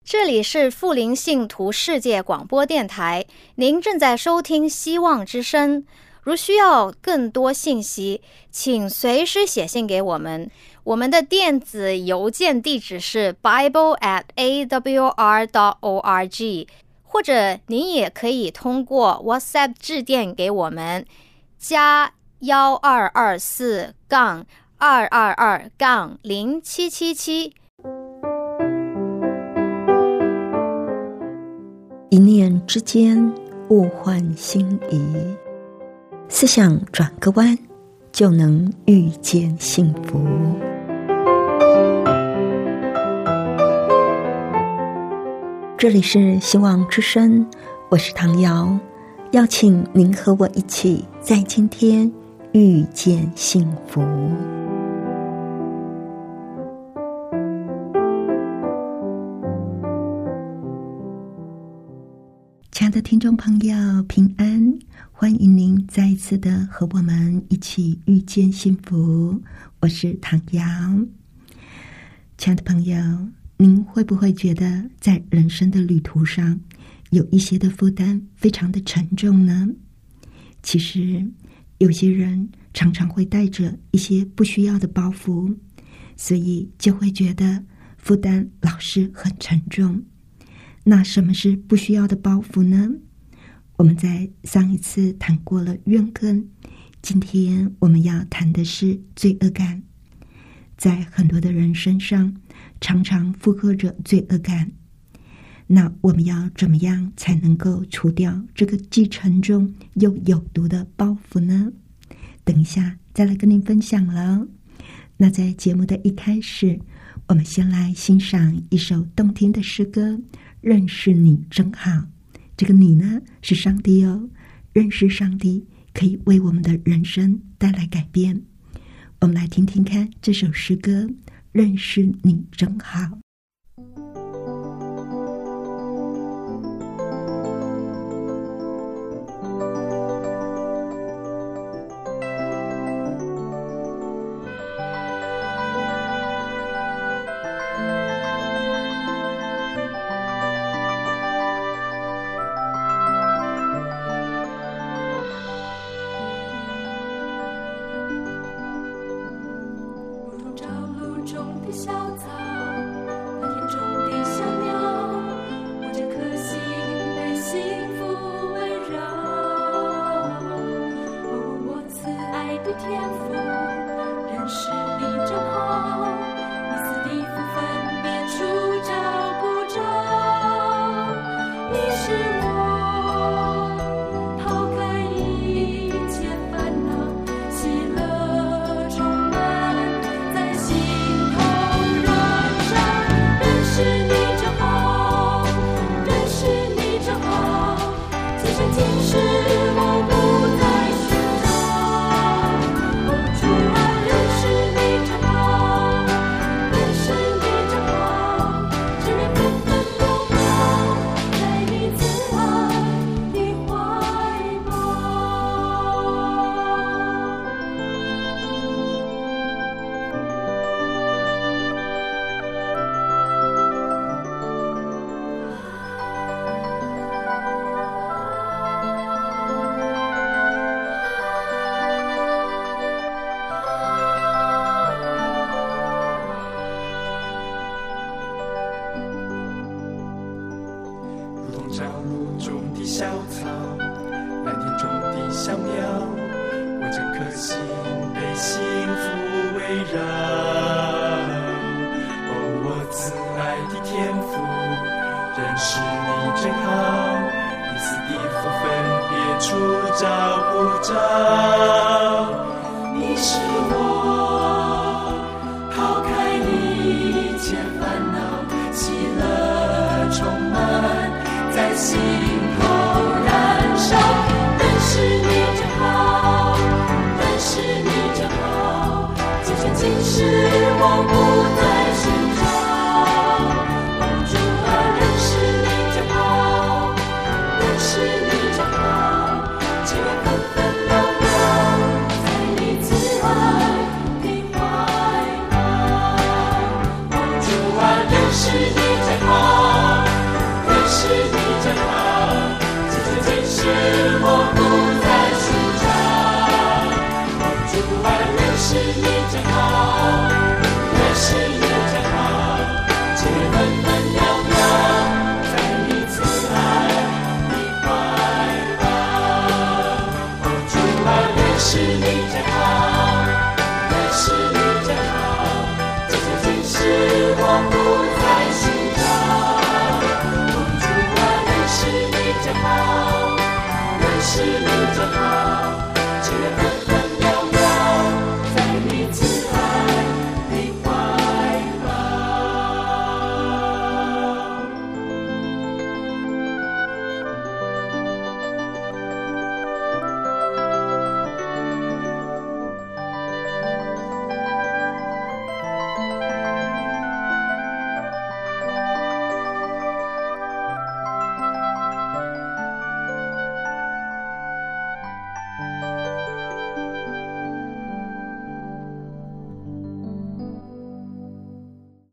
这里是富林信徒世界广播电台，您正在收听希望之声。如需要更多信息，请随时写信给我们。我们的电子邮件地址是 bible@awr.org， 或者您也可以通过 WhatsApp 致电给我们，加1224-222-0777。 一念之间，物换星移，思想转个弯，就能遇见幸福。这里是希望之声，我是唐瑶，邀请您和我一起在今天遇见幸福。亲爱的听众朋友，平安，欢迎您再一次的和我们一起遇见幸福。我是唐瑶。亲爱的朋友，您会不会觉得在人生的旅途上有一些的负担非常的沉重呢？其实有些人常常会带着一些不需要的包袱，所以就会觉得负担老是很沉重。那什么是不需要的包袱呢？我们在上一次谈过了怨恨，今天我们要谈的是罪恶感。在很多的人身上常常负荷着罪恶感，那我们要怎么样才能够除掉这个既沉重又有毒的包袱呢？等一下再来跟您分享了。那在节目的一开始，我们先来欣赏一首动听的诗歌，认识你真好。这个你呢，是上帝哦。认识上帝可以为我们的人生带来改变。我们来听听看这首诗歌，认识你真好。 只愿更分荣耀，在你慈爱。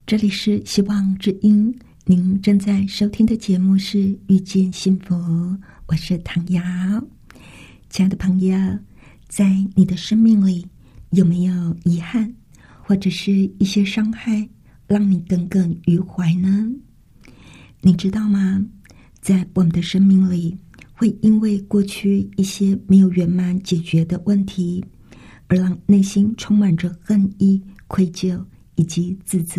这里是希望之音，您正在收听的节目是遇见幸福，我是唐瑶。亲爱的朋友，在你的生命里有没有遗憾或者是一些伤害让你耿耿于怀呢？你知道吗？在我们的生命里，会因为过去一些没有圆满解决的问题，而让内心充满着恨意、愧疚以及自责。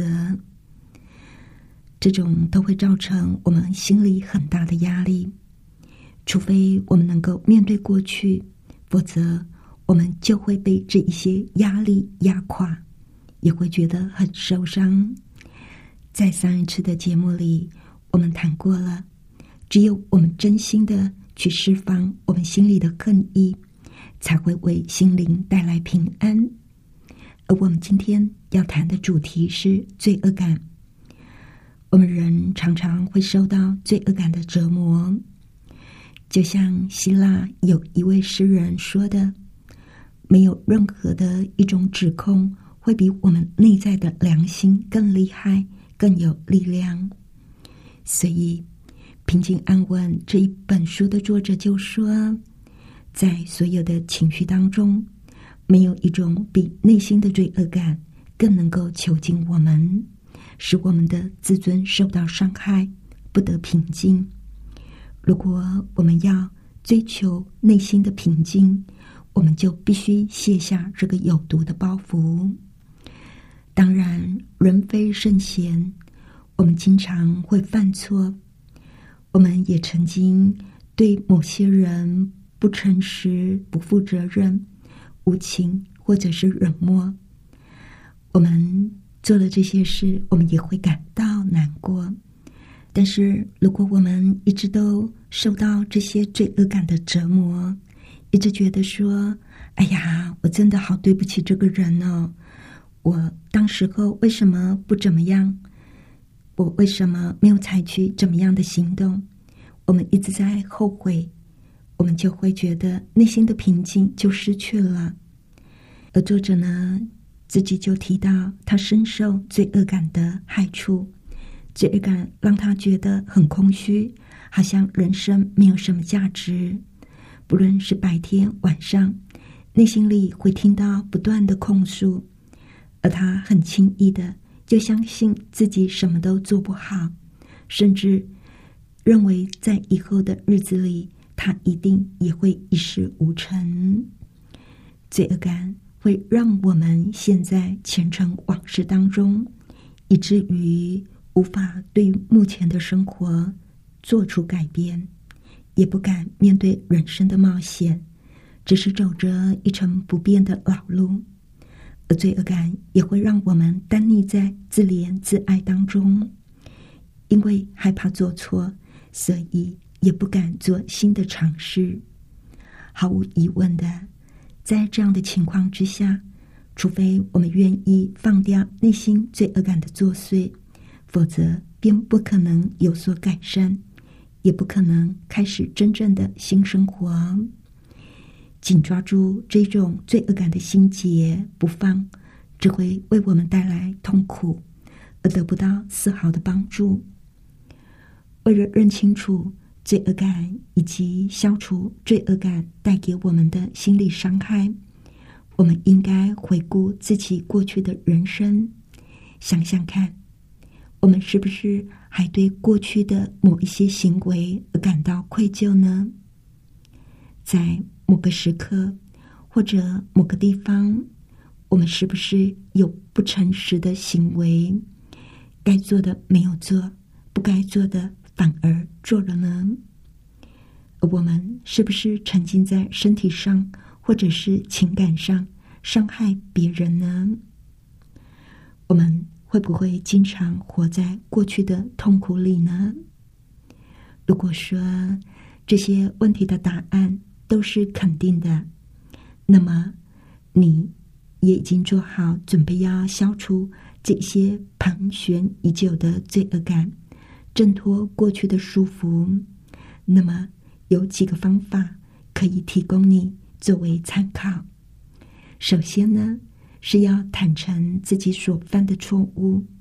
这种都会造成我们心里很大的压力，除非我们能够面对过去，否则我们就会被这一些压力压垮，也会觉得很受伤。在上一次的节目里，我们谈过了，只有我们真心的去释放我们心里的恨意，才会为心灵带来平安。而我们今天要谈的主题是罪恶感。我们人常常会受到罪恶感的折磨，就像希腊有一位诗人说的，没有任何的一种指控会比我们内在的良心更厉害、更有力量。所以平静安稳这一本书的作者就说，在所有的情绪当中，没有一种比内心的罪恶感更能够囚禁我们，使我们的自尊受到伤害，不得平静。如果我们要追求内心的平静，我们就必须卸下这个有毒的包袱。当然，人非圣贤，我们经常会犯错，我们也曾经对某些人不诚实、不负责任、无情或者是冷漠。我们做了这些事，我们也会感到难过。但是如果我们一直都受到这些罪恶感的折磨，一直觉得说，哎呀，我真的好对不起这个人哦，我当时候为什么不怎么样，我为什么没有采取怎么样的行动，我们一直在后悔，我们就会觉得内心的平静就失去了。而作者呢，自己就提到他深受罪恶感的害处，罪恶感让他觉得很空虚，好像人生没有什么价值。不论是白天晚上，内心里会听到不断的控诉，而他很轻易的就相信自己什么都做不好，甚至认为在以后的日子里他一定也会一事无成。罪恶感会让我们陷在前尘往事当中，以至于无法对目前的生活做出改变，也不敢面对人生的冒险，只是走着一成不变的老路。而罪恶感也会让我们耽溺在自怜自爱当中，因为害怕做错，所以也不敢做新的尝试。毫无疑问的，在这样的情况之下，除非我们愿意放掉内心罪恶感的作祟，否则便不可能有所改善，也不可能开始真正的新生活。紧抓住这种罪恶感的心结不放，只会为我们带来痛苦，而得不到丝毫的帮助。为了认清楚罪恶感以及消除罪恶感带给我们的心理伤害，我们应该回顾自己过去的人生，想想看，我们是不是还对过去的某一些行为而感到愧疚呢？在某个时刻或者某个地方，我们是不是有不诚实的行为，该做的没有做，不该做的反而做了呢？而我们是不是沉浸在身体上或者是情感上伤害别人呢？我们会不会经常活在过去的痛苦里呢？如果说这些问题的答案都是肯定的，那么你也已经做好准备要消除这些盘旋已久的罪恶感，挣脱过去的束缚。那么有几个方法可以提供你作为参考。首先呢，是要坦诚自己所犯的错误，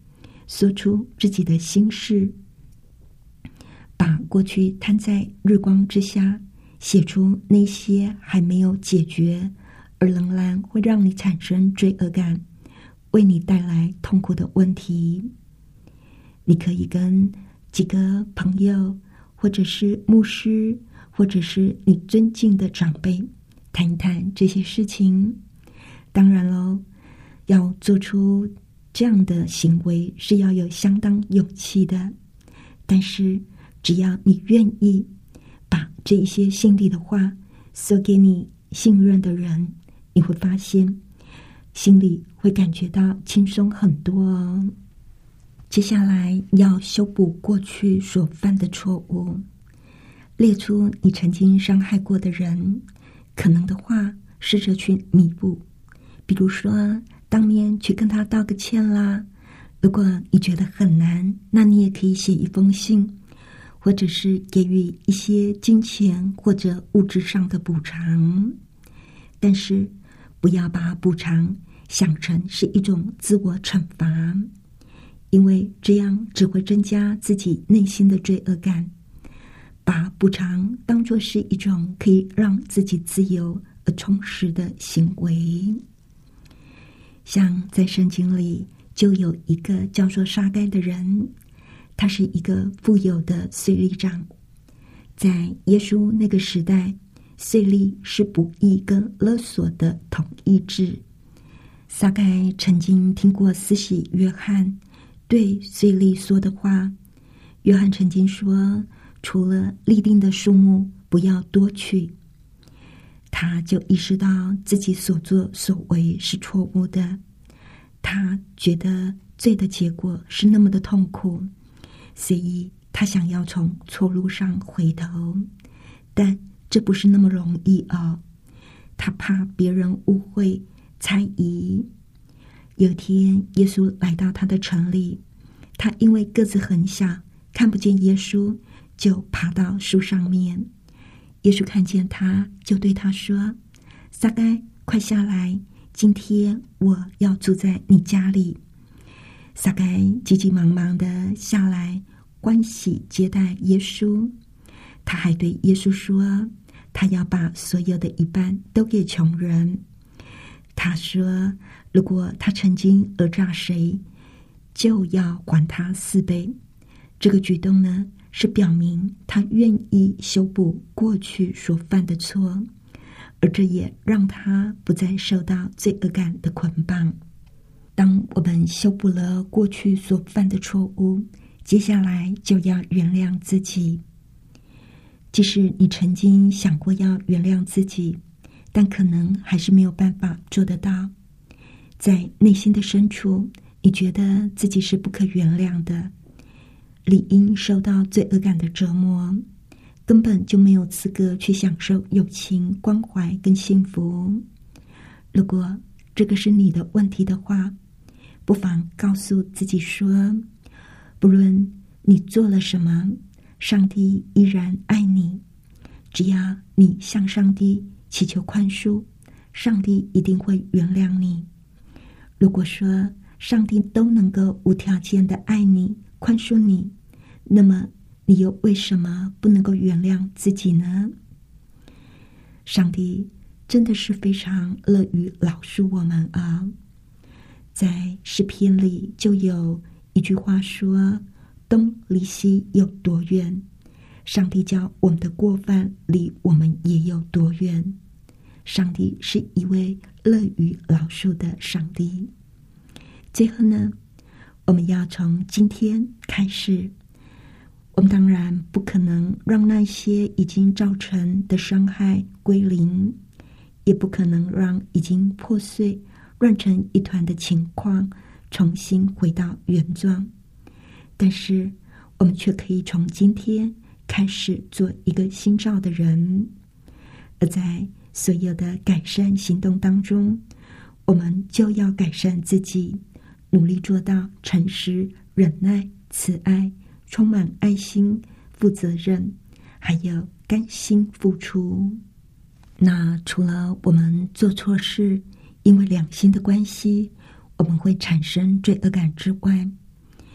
说出自己的心事，把过去摊在日光之下，写出那些还没有解决而仍然会让你产生罪恶感，为你带来痛苦的问题。你可以跟几个朋友，或者是牧师，或者是你尊敬的长辈谈一谈这些事情。当然咯，要做出这样的行为是要有相当勇气的，但是只要你愿意把这一些心里的话说给你信任的人，你会发现心里会感觉到轻松很多哦。接下来要修补过去所犯的错误，列出你曾经伤害过的人，可能的话试着去弥补，比如说当面去跟他道个歉啦。如果你觉得很难，那你也可以写一封信，或者是给予一些金钱或者物质上的补偿。但是不要把补偿想成是一种自我惩罚，因为这样只会增加自己内心的罪恶感。把补偿当作是一种可以让自己自由而充实的行为。像在圣经里就有一个叫做撒该的人，他是一个富有的税吏长。在耶稣那个时代，税吏是不义跟勒索的统一制。撒该曾经听过施洗约翰对税吏说的话。约翰曾经说，除了立定的数目不要多取。他就意识到自己所作所为是错误的，他觉得罪的结果是那么的痛苦，所以他想要从错路上回头，但这不是那么容易哦。他怕别人误会猜疑。有天耶稣来到他的城里，他因为个子很小，看不见耶稣，就爬到树上面。耶稣看见他，就对他说，撒该，快下来，今天我要住在你家里。撒该急急忙忙地下来，欢喜接待耶稣。他还对耶稣说，他要把所有的一半都给穷人。他说，如果他曾经讹诈谁，就要还他4倍。这个举动呢，是表明他愿意修补过去所犯的错，而这也让他不再受到罪恶感的捆绑。当我们修补了过去所犯的错误，接下来就要原谅自己。即使你曾经想过要原谅自己，但可能还是没有办法做得到。在内心的深处，你觉得自己是不可原谅的，理应受到罪恶感的折磨，根本就没有资格去享受友情、关怀跟幸福。如果这个是你的问题的话，不妨告诉自己说，不论你做了什么，上帝依然爱你。只要你向上帝祈求宽恕，上帝一定会原谅你。如果说上帝都能够无条件的爱你、宽恕你，那么你又为什么不能够原谅自己呢？上帝真的是非常乐于饶恕我们啊！在诗篇里就有一句话说，东离西有多远，上帝叫我们的过犯离我们也有多远。上帝是一位乐于饶恕的上帝。最后呢，我们要从今天开始，我们当然不可能让那些已经造成的伤害归零，也不可能让已经破碎乱成一团的情况重新回到原状。但是我们却可以从今天开始做一个新造的人，而在所有的改善行动当中，我们就要改善自己，努力做到诚实、忍耐、慈爱，充满爱心、负责任，还有甘心付出。那除了我们做错事，因为良心的关系，我们会产生罪恶感之外，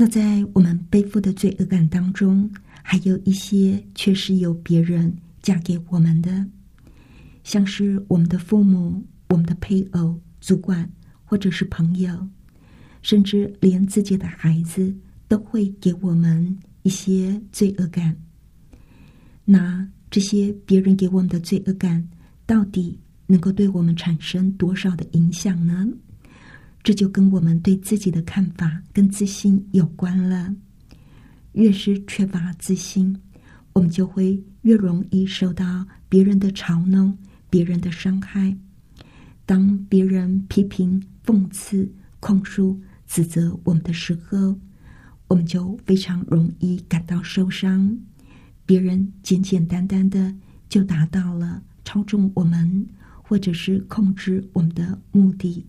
那在我们背负的罪恶感当中，还有一些却是由别人嫁给我们的，像是我们的父母、我们的配偶、主管，或者是朋友，甚至连自己的孩子都会给我们一些罪恶感。那这些别人给我们的罪恶感，到底能够对我们产生多少的影响呢？这就跟我们对自己的看法跟自信有关了。越是缺乏自信，我们就会越容易受到别人的嘲弄、别人的伤害。当别人批评、讽刺、控诉、指责我们的时候，我们就非常容易感到受伤。别人简简单单的就达到了操纵我们，或者是控制我们的目的。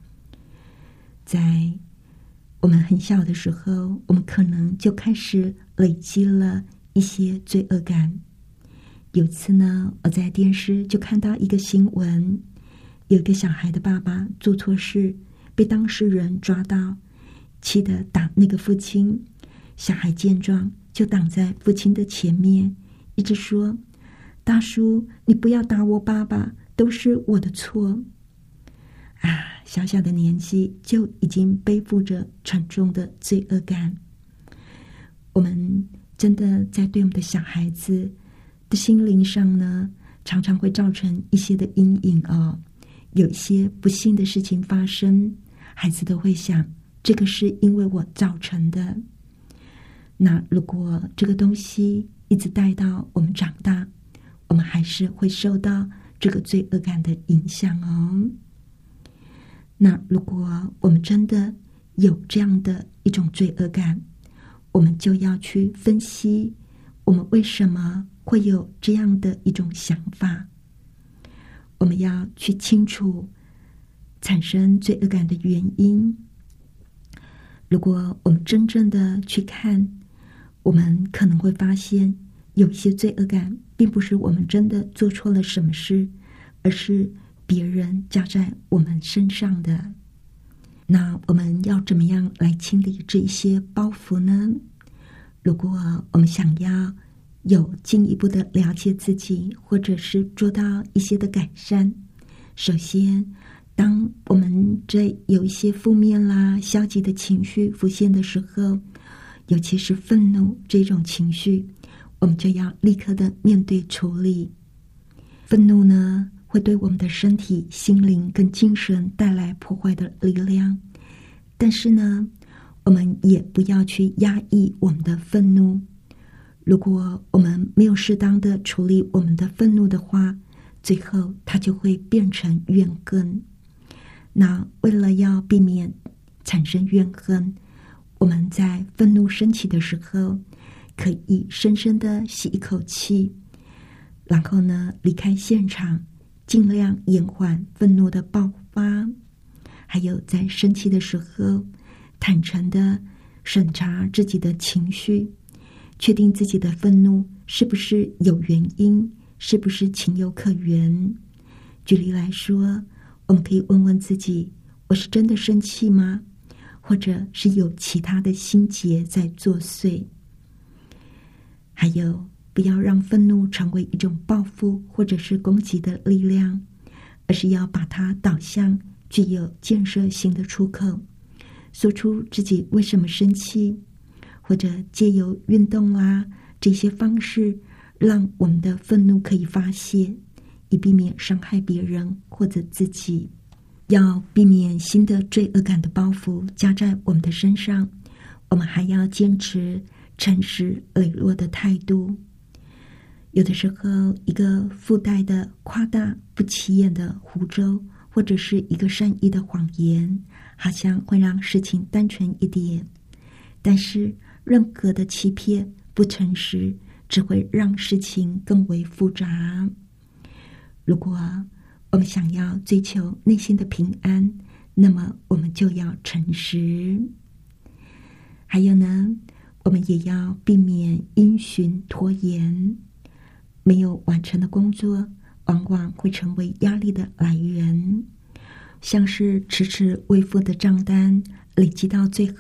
在我们很小的时候，我们可能就开始累积了一些罪恶感。有一次呢，我在电视就看到一个新闻，有一个小孩的爸爸做错事，被当事人抓到，气得打那个父亲。小孩见状就挡在父亲的前面，一直说：大叔，你不要打我爸爸，都是我的错。小小的年纪就已经背负着沉重的罪恶感。我们真的在对我们的小孩子的心灵上呢，常常会造成一些的阴影哦。有一些不幸的事情发生，孩子都会想，这个是因为我造成的。那如果这个东西一直带到我们长大，我们还是会受到这个罪恶感的影响哦。那如果我们真的有这样的一种罪恶感，我们就要去分析我们为什么会有这样的一种想法。我们要去清楚产生罪恶感的原因。如果我们真正的去看，我们可能会发现有一些罪恶感并不是我们真的做错了什么事，而是别人加在我们身上的。那我们要怎么样来清理这些包袱呢？如果我们想要有进一步的了解自己，或者是做到一些的改善，首先当我们这有一些负面啦、消极的情绪浮现的时候，尤其是愤怒这种情绪，我们就要立刻的面对处理。愤怒呢，会对我们的身体、心灵跟精神带来破坏的力量，但是呢，我们也不要去压抑我们的愤怒。如果我们没有适当的处理我们的愤怒的话，最后它就会变成怨恨。那为了要避免产生怨恨，我们在愤怒升起的时候，可以深深的吸一口气，然后呢，离开现场，尽量延缓愤怒的爆发。还有在生气的时候，坦诚的审查自己的情绪，确定自己的愤怒是不是有原因，是不是情有可原。举例来说，我们可以问问自己，我是真的生气吗？或者是有其他的心结在作祟。还有，不要让愤怒成为一种报复或者是攻击的力量，而是要把它导向具有建设性的出口，说出自己为什么生气，或者借由运动啦这些方式，让我们的愤怒可以发泄，以避免伤害别人或者自己。要避免新的罪恶感的包袱加在我们的身上，我们还要坚持诚实磊落的态度。有的时候，一个附带的夸大不起眼的胡诌，或者是一个善意的谎言，好像会让事情单纯一点，但是任何的欺骗、不诚实，只会让事情更为复杂。如果我们想要追求内心的平安，那么我们就要诚实。还有呢，我们也要避免因循拖延。没有完成的工作，往往会成为压力的来源，像是迟迟未付的账单，累积到最后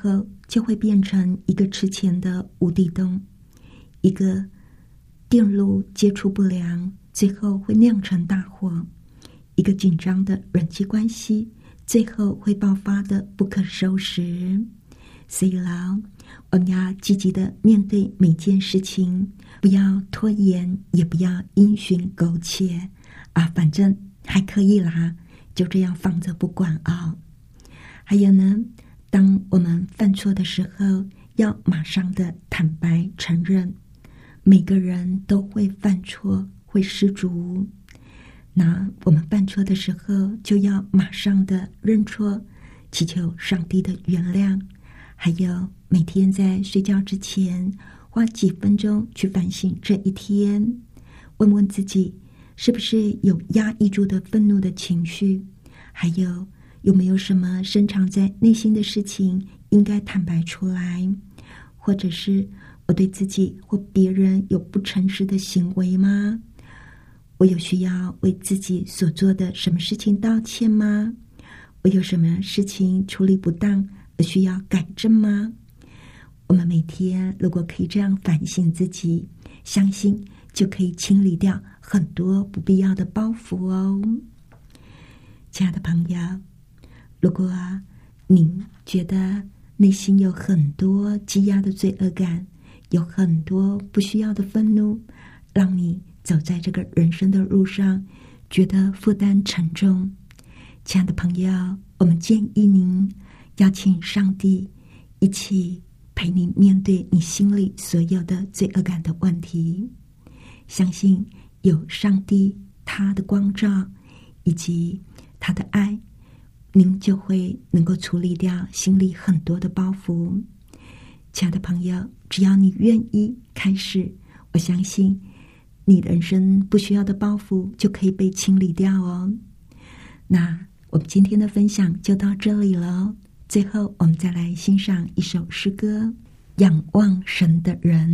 就会变成一个吃钱的无底洞，一个电路接触不良，最后会酿成大祸，一个紧张的人际关系，最后会爆发的不可收拾。所以啦，我们要积极的面对每件事情，不要拖延，也不要因循苟且啊，反正还可以啦，就这样放着不管啊。还有呢，当我们犯错的时候，要马上的坦白承认。每个人都会犯错，会失足。那我们犯错的时候，就要马上的认错，祈求上帝的原谅。还有每天在睡觉之前，花几分钟去反省这一天，问问自己是不是有压抑住的愤怒的情绪，还有没有什么深藏在内心的事情应该坦白出来，或者是我对自己或别人有不诚实的行为吗？我有需要为自己所做的什么事情道歉吗？我有什么事情处理不当而需要改正吗？我们每天如果可以这样反省自己，相信就可以清理掉很多不必要的包袱哦。亲爱的朋友，如果您觉得内心有很多积压的罪恶感，有很多不需要的愤怒，让你走在这个人生的路上觉得负担沉重，亲爱的朋友，我们建议您邀请上帝一起陪你面对你心里所有的罪恶感的问题。相信有上帝他的光照以及他的爱，您就会能够处理掉心里很多的包袱。亲爱的朋友，只要你愿意开始，我相信你人生不需要的包袱就可以被清理掉哦。那我们今天的分享就到这里了。最后我们再来欣赏一首诗歌《仰望神的人》。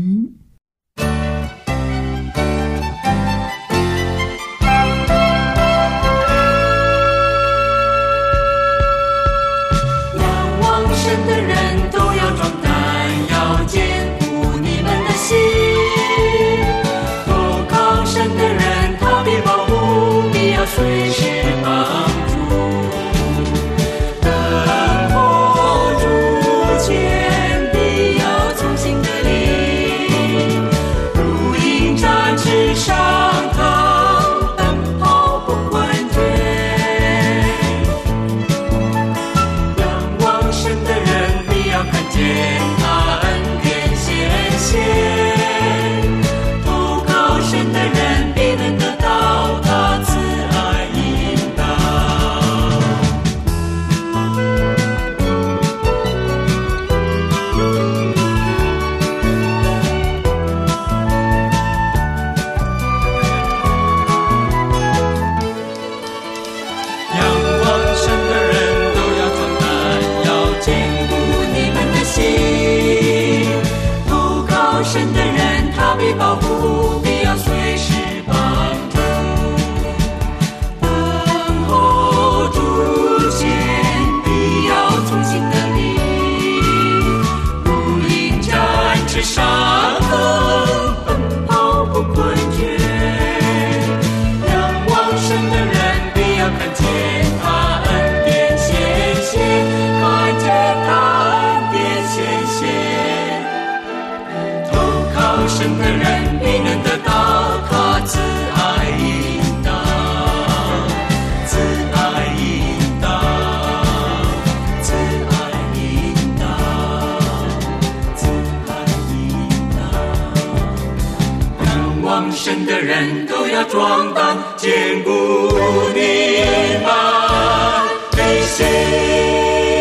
仰望神的人都要壮胆，要坚固你们的心。投靠神的人，他必保护，必要随时帮助。等候主前，必要从心的力，如鹰展翅上腾，奔跑不困倦。仰望神的人，必要看见他恩典显现。投靠神的人，必能得到他慈爱引导。仰望神的人都要壮胆，要坚固你们的心。投靠神的人，他必保护，必要随时帮助。等候主前，必要从心的力，如鹰展翅上腾，奔跑不困倦。仰望神的人，必要看见他恩典显现，看见他恩典显现。投靠神的人，必能得到他慈爱引导，慈爱引导，慈爱引导，慈爱引导。仰望神的人都要壮胆，坚固你们的心。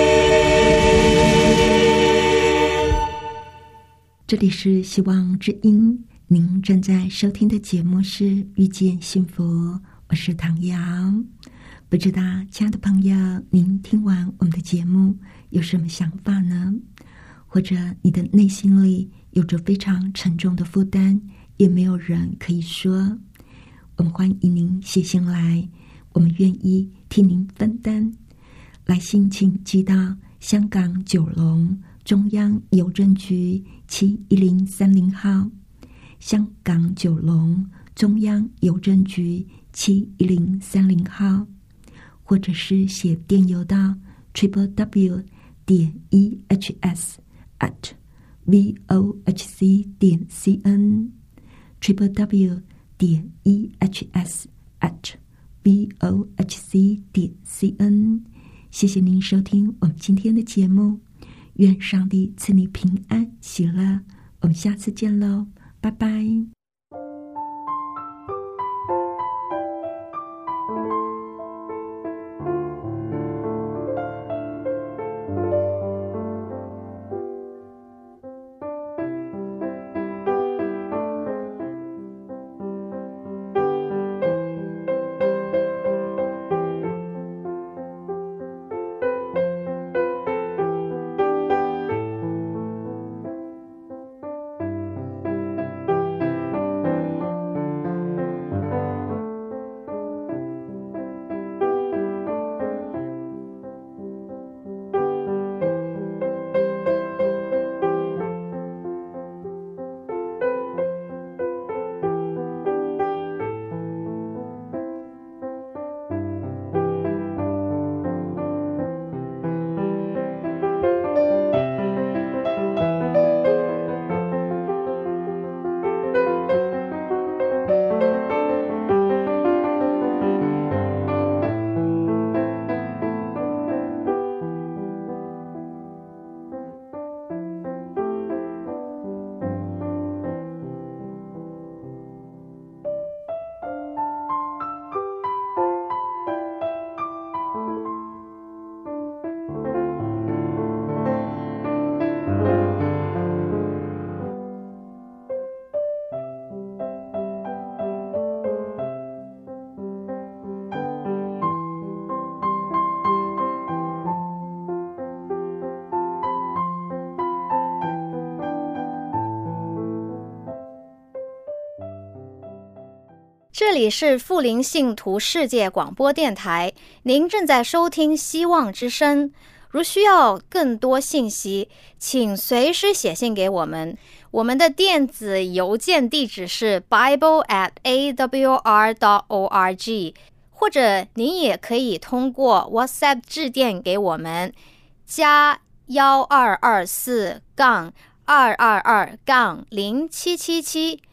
这里是希望之音，您正在收听的节目是遇见幸福，我是唐瑶。不知道亲爱的朋友，您听完我们的节目有什么想法呢？或者你的内心里有着非常沉重的负担，也没有人可以说，我们欢迎您写信来，我们愿意替您分担。来信请寄到香港九龙中央邮政局71030号，香港九龙中央邮政局71030号，或者是写电邮到 www.ehs@vohc.cn www.ehs@vohc.cn。 谢谢您收听我们今天的节目，愿上帝赐你平安喜乐，我们下次见喽，拜拜。 这里是富林信徒世界广播电台，您正在收听希望之声。如需要更多信息，请随时写信给我们。我们的电子邮件地址是 bible@awr.org， 或者您也可以通过 WhatsApp 致电给我们，加1224-222-0777